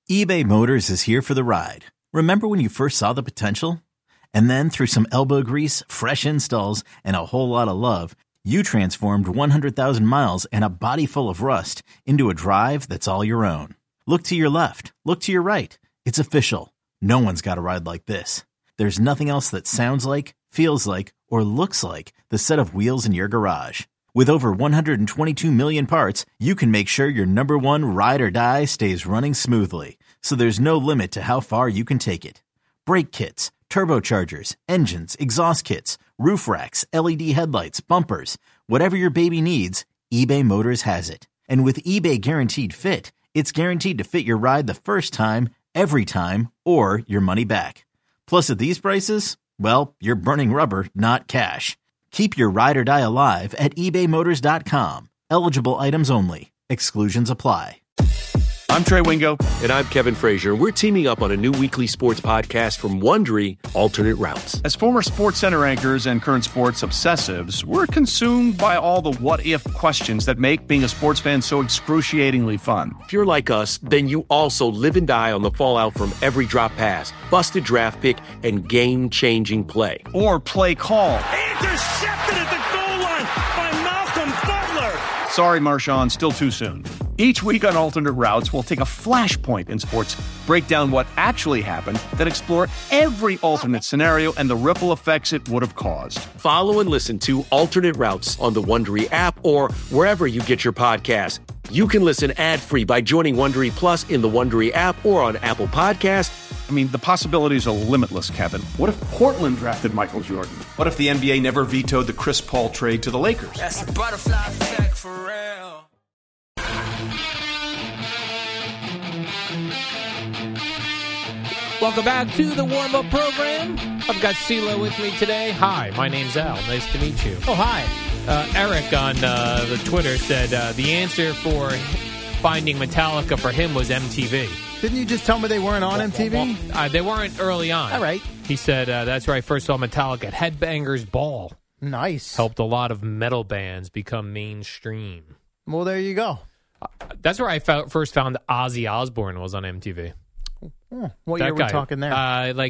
eBay Motors is here for the ride. Remember when you first saw the potential? And then through some elbow grease, fresh installs, and a whole lot of love, you transformed 100,000 miles and a body full of rust into a drive that's all your own. Look to your left. Look to your right. It's official. No one's got a ride like this. There's nothing else that sounds like, feels like, or looks like the set of wheels in your garage. With over 122 million parts, you can make sure your number one ride or die stays running smoothly. So there's no limit to how far you can take it. Brake kits, turbochargers, engines, exhaust kits, roof racks, LED headlights, bumpers, whatever your baby needs, eBay Motors has it. And with eBay Guaranteed Fit, it's guaranteed to fit your ride the first time, every time, or your money back. Plus, at these prices, well, you're burning rubber, not cash. Keep your ride or die alive at ebaymotors.com. Eligible items only. Exclusions apply. I'm Trey Wingo. And I'm Kevin Frazier. We're teaming up on a new weekly sports podcast from Wondery, Alternate Routes. As former Sports Center anchors and current sports obsessives, we're consumed by all the what-if questions that make being a sports fan so excruciatingly fun. If you're like us, then you also live and die on the fallout from every drop pass, busted draft pick, and game-changing play. Or play call. Intercepted at the goal line by Malcolm Butler. Sorry, Marshawn, still too soon. Each week on Alternate Routes, we'll take a flashpoint in sports, break down what actually happened, then explore every alternate scenario and the ripple effects it would have caused. Follow and listen to Alternate Routes on the Wondery app or wherever you get your podcasts. You can listen ad-free by joining Wondery Plus in the Wondery app or on Apple Podcasts. I mean, the possibilities are limitless, Kevin. What if Portland drafted Michael Jordan? What if the NBA never vetoed the Chris Paul trade to the Lakers? That's a butterfly effect for real. Welcome back to the warm-up program. I've got CeeLo with me today. Hi, my name's Al. Nice to meet you. Oh, hi. Eric on the Twitter said the answer for finding Metallica for him was MTV. Didn't you just tell me they weren't on MTV? They weren't early on. All right. He said that's where I first saw Metallica at Headbangers Ball. Nice. Helped a lot of metal bands become mainstream. Well, there you go. That's where I first found Ozzy Osbourne was on MTV. Oh, what year are we talking there?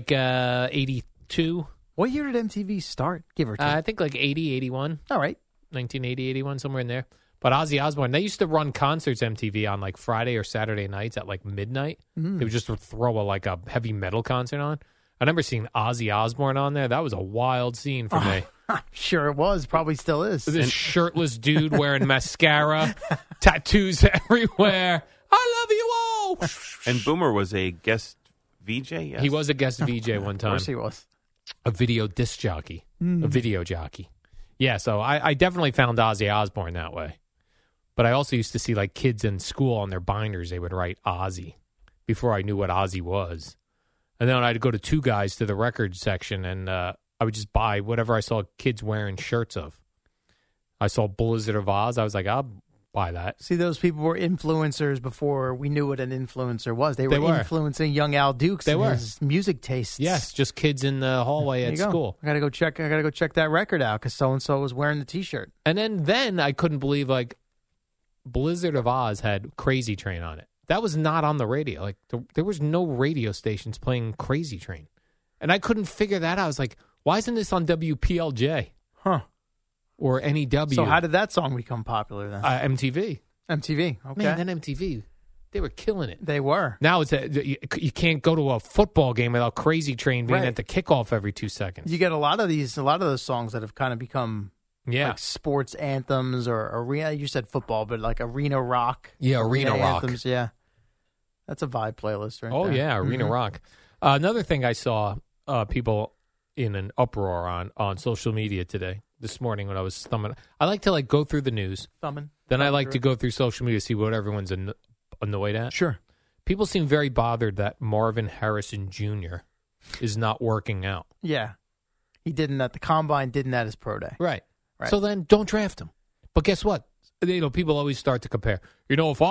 82. What year did MTV start, give or take? I think like 80, 81. All right. 1980, 81, somewhere in there. But Ozzy Osbourne, they used to run concerts MTV on like Friday or Saturday nights at like midnight. They would just throw a heavy metal concert on. I remember seeing Ozzy Osbourne on there. That was a wild scene for me. I'm sure it was. Probably still is. This shirtless dude wearing mascara, tattoos everywhere. I love you all. And Boomer was a guest VJ, yes? He was a guest VJ one time. Of course he was. A video disc jockey. A video jockey. Yeah, so I definitely found Ozzy Osbourne that way. But I also used to see like kids in school on their binders, they would write Ozzy before I knew what Ozzy was. And then I'd go to Two Guys to the record section and I would just buy whatever I saw kids wearing shirts of. I saw Blizzard of Oz. I was like, I'll buy that. See, those people were influencers before we knew what an influencer was. They were influencing young Al Dukes and his music tastes. Yes, just kids in the hallway at school. I gotta go check that record out because so and so was wearing the T-shirt. And then I couldn't believe like Blizzard of Oz had Crazy Train on it. That was not on the radio. Like there was no radio stations playing Crazy Train, and I couldn't figure that out. I was like, why isn't this on WPLJ? Huh. Or NEW. So how did that song become popular then? MTV. MTV, okay. Man, then MTV, they were killing it. They were. Now you can't go to a football game without Crazy Train being at the kickoff every 2 seconds. You get a lot of those songs that have kind of become like sports anthems or arena. You said football, but like arena rock. Yeah, arena rock. Anthems, yeah. That's a vibe playlist right there. Oh, yeah, arena rock. Another thing I saw people in an uproar on social media this morning when I was thumbing. I like to go through the news. Then I like to go through social media to see what everyone's annoyed at. Sure. People seem very bothered that Marvin Harrison Jr. is not working out. Yeah. He didn't at the combine, didn't at his pro day. Right. So then don't draft him. But guess what? People always start to compare. If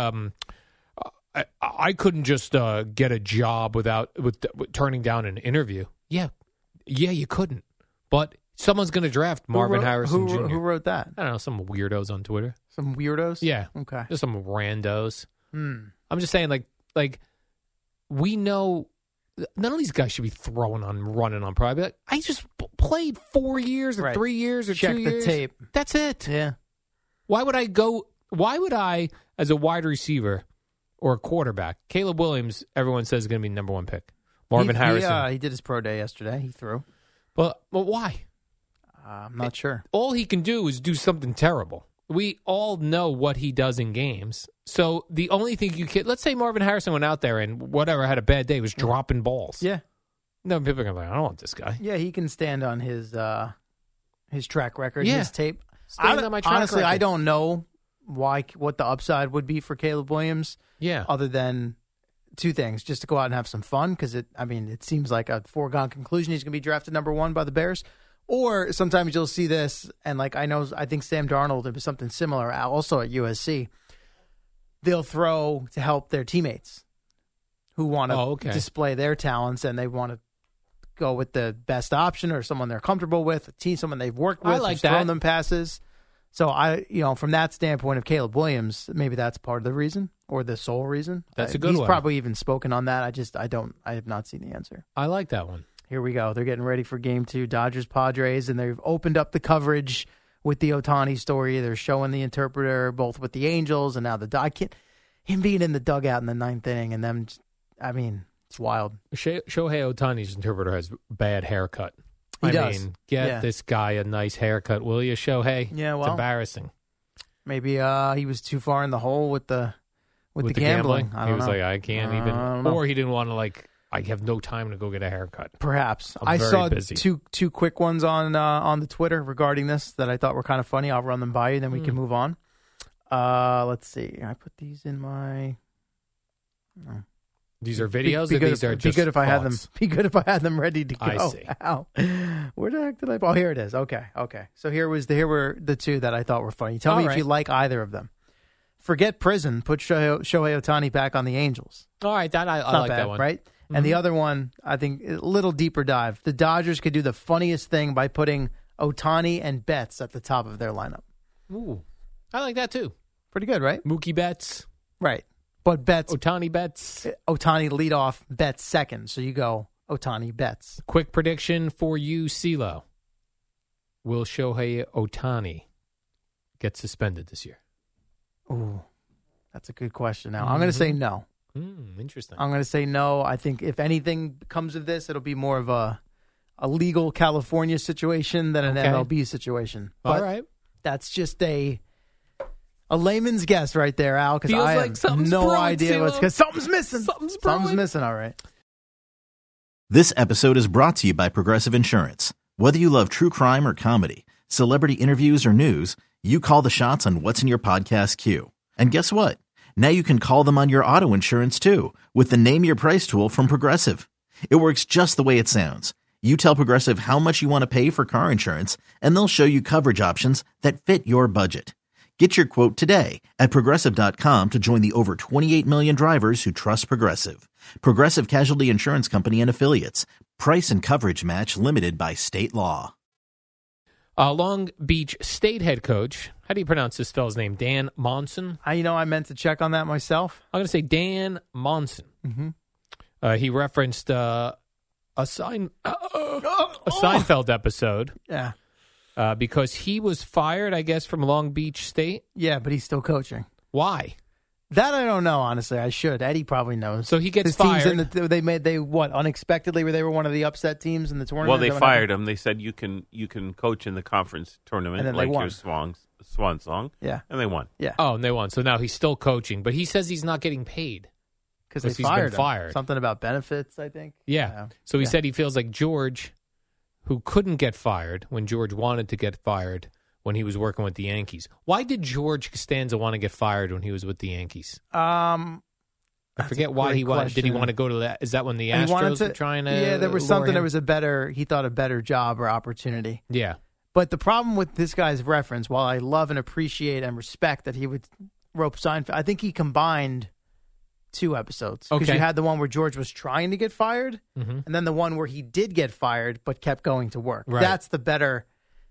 I couldn't just get a job with turning down an interview. Yeah, you couldn't. But someone's going to draft Marvin Harrison Jr. Who wrote that? I don't know, some weirdos on Twitter. Some weirdos? Yeah. Okay. Just some randos. I'm just saying, we know none of these guys should be running on pro. I'd be like, I just played 4 years or 3 years or Check 2 years. the tape. That's it. Yeah. Why would I, as a wide receiver or a quarterback, Caleb Williams, everyone says is going to be number one pick. Marvin Harrison. He did his pro day yesterday. He threw. But why? I'm not sure. All he can do is do something terrible. We all know what he does in games. So the only thing you can, let's say Marvin Harrison went out there and whatever, had a bad day, was dropping balls. Yeah. No, people are going to be like, I don't want this guy. Yeah, he can stand on his track record, Yeah. his tape. Stand on my track honestly, record. I don't know what the upside would be for Caleb Williams. Yeah. Other than two things, just to go out and have some fun, because it seems like a foregone conclusion he's going to be drafted number one by the Bears. Or sometimes you'll see this, and I think Sam Darnold, it was something similar also at USC. They'll throw to help their teammates who want to display their talents, and they want to go with the best option or someone they're comfortable with, someone they've worked with, like who's thrown that. them passes. So from that standpoint of Caleb Williams, maybe that's part of the reason or the sole reason. That's a good one. He's probably even spoken on that. I have not seen the answer. I like that one. Here we go. They're getting ready for Game 2, Dodgers-Padres, and they've opened up the coverage with the Ohtani story. They're showing the interpreter both with the Angels and now him being in the dugout in the ninth inning, and them. It's wild. Shohei Ohtani's interpreter has bad haircut. He does. Get this guy a nice haircut, will you, Shohei? Yeah, well, it's embarrassing. Maybe he was too far in the hole with the gambling. I don't know. Like, I can't even. Or he didn't want to I have no time to go get a haircut. Perhaps. I'm very saw busy. two quick ones on the Twitter regarding this that I thought were kind of funny. I'll run them by you, then we can move on. Let's see. I put these in my. These are videos. Be good if I had them. thoughts? Be good if I had them ready to go. I see. Ow. Where the heck did I? Oh, here it is. Okay. So here were the two that I thought were funny. Tell me if you like either of them. Forget prison. Put Shohei Ohtani back on the Angels. All right, that I like bad, that one. Right? Mm-hmm. And the other one, I think, a little deeper dive. The Dodgers could do the funniest thing by putting Ohtani and Betts at the top of their lineup. Ooh, I like that too. Pretty good, right? Mookie Betts. Right. But Betts. Ohtani Betts. Ohtani lead off, Betts second. So you go Ohtani Betts. Quick prediction for you, CeeLo. Will Shohei Ohtani get suspended this year? Ooh, that's a good question. Now, I'm going to say no. Interesting. I'm going to say no. I think if anything comes of this, it'll be more of a legal California situation than an MLB situation. But all right. That's just a layman's guess right there, Al, because I have no brewing, idea what's because something's missing. Something's missing, all right. This episode is brought to you by Progressive Insurance. Whether you love true crime or comedy, celebrity interviews or news, you call the shots on what's in your podcast queue. And guess what? Now you can call them on your auto insurance too with the Name Your Price tool from Progressive. It works just the way it sounds. You tell Progressive how much you want to pay for car insurance, and they'll show you coverage options that fit your budget. Get your quote today at Progressive.com to join the over 28 million drivers who trust Progressive. Progressive Casualty Insurance Company and Affiliates. Price and coverage match limited by state law. Long Beach State head coach, how do you pronounce this fellow's name? Dan Monson? I meant to check on that myself. I'm going to say Dan Monson. Mm-hmm. He referenced a Seinfeld episode. Yeah. Because he was fired, I guess, from Long Beach State. Yeah, but he's still coaching. Why? That I don't know, honestly. I should. Eddie probably knows. So he gets His fired. Teams unexpectedly, where they were one of the upset teams in the tournament? Well, they fired him. They said you can coach in the conference tournament and like your swan song. Yeah. And they won. Yeah. Oh, and they won. So now he's still coaching, but he says he's not getting paid. Because he's been fired. Something about benefits, I think. Yeah. So he said he feels like George, who couldn't get fired when George wanted to get fired when he was working with the Yankees. Why did George Costanza want to get fired when he was with the Yankees? I forget why he wanted. Did he want to go to that? Is that when the Astros were trying to? Yeah, there was something. There was a better job or opportunity. Yeah. But the problem with this guy's reference, while I love and appreciate and respect that he would rope Seinfeld, I think he combined two episodes. Because you had the one where George was trying to get fired, and then the one where he did get fired but kept going to work. Right. That's the better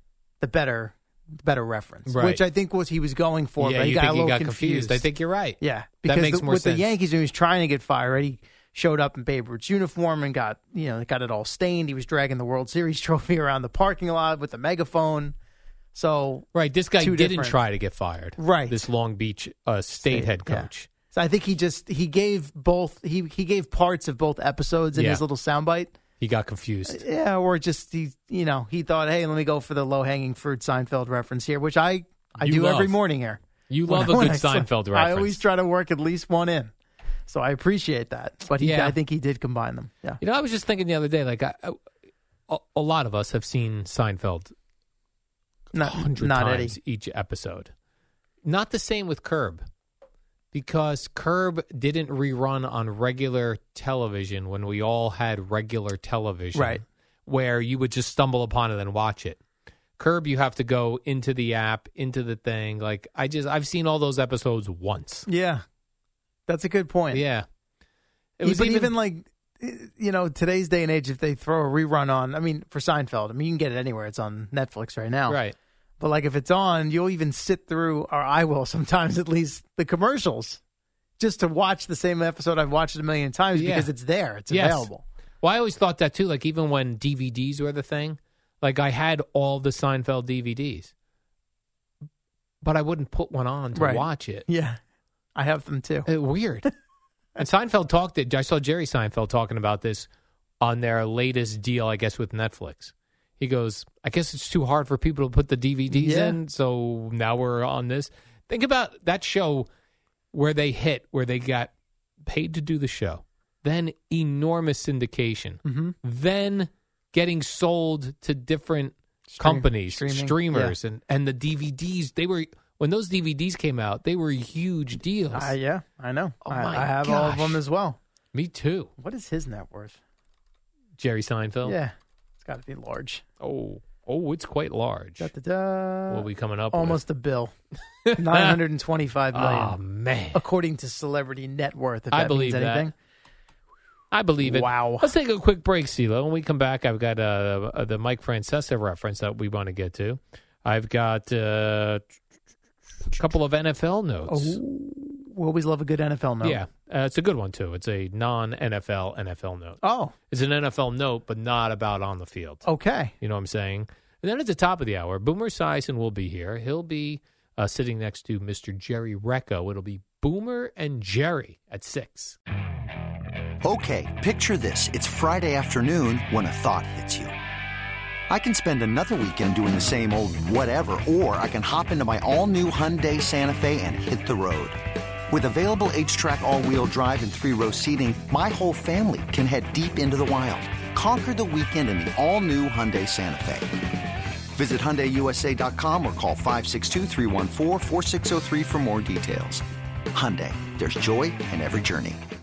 reference, right. which I think was he was going for. Yeah, but he got a little confused. I think you're right. Yeah, that because makes more with sense. the Yankees, when he was trying to get fired, he showed up in Babe Ruth's uniform and got it all stained. He was dragging the World Series trophy around the parking lot with a megaphone. So right, this guy didn't try to get fired. Right, this Long Beach state head coach. Yeah. So I think he gave parts of both episodes in his little soundbite. He got confused. Yeah, or just he thought, hey, let me go for the low hanging fruit Seinfeld reference here, which I do every morning here. You love a good Seinfeld reference. I always try to work at least one in, so I appreciate that. But I think he did combine them. Yeah, I was just thinking the other day, like a lot of us have seen Seinfeld 100 times each episode. Not the same with Curb. Because Curb didn't rerun on regular television when we all had regular television. Right. Where you would just stumble upon it and watch it. Curb, you have to go into the app, into the thing. Like, I've seen all those episodes once. Yeah. That's a good point. Yeah. But even like, today's day and age, if they throw a rerun on, for Seinfeld, you can get it anywhere. It's on Netflix right now. Right. But like if it's on, you'll even sit through, or I will sometimes at least, the commercials just to watch the same episode I've watched it a million times because it's there. It's available. Well, I always thought that too. Like even when DVDs were the thing, like I had all the Seinfeld DVDs, but I wouldn't put one on to watch it. Yeah, I have them too. Weird. And Seinfeld I saw Jerry Seinfeld talking about this on their latest deal, I guess, with Netflix. He goes, I guess it's too hard for people to put the DVDs in, so now we're on this. Think about that show where they got paid to do the show, then enormous syndication, then getting sold to different companies, streamers, and the DVDs, when those DVDs came out, they were huge deals. Yeah, I know. Oh I have all of them as well. Me too. What is his net worth? Jerry Seinfeld? Yeah. It's got to be large. Oh, it's quite large. Da-da-da. What are we coming up Almost with? $1 billion. $925 million. Oh, man. According to Celebrity Net Worth, if I that believe means anything. that. I believe it. Wow. Let's take a quick break, CeeLo. When we come back, I've got the Mike Francesa reference that we want to get to. I've got a couple of NFL notes. Oh, we always love a good NFL note. Yeah, it's a good one, too. It's a non-NFL NFL note. Oh. It's an NFL note, but not about on the field. Okay. You know what I'm saying? And then at the top of the hour, Boomer Esiason will be here. He'll be sitting next to Mr. Jerry Recco. It'll be Boomer and Jerry at 6. Okay, picture this. It's Friday afternoon when a thought hits you. I can spend another weekend doing the same old whatever, or I can hop into my all-new Hyundai Santa Fe and hit the road. With available H-Track all-wheel drive and 3-row seating, my whole family can head deep into the wild. Conquer the weekend in the all-new Hyundai Santa Fe. Visit HyundaiUSA.com or call 562-314-4603 for more details. Hyundai, there's joy in every journey.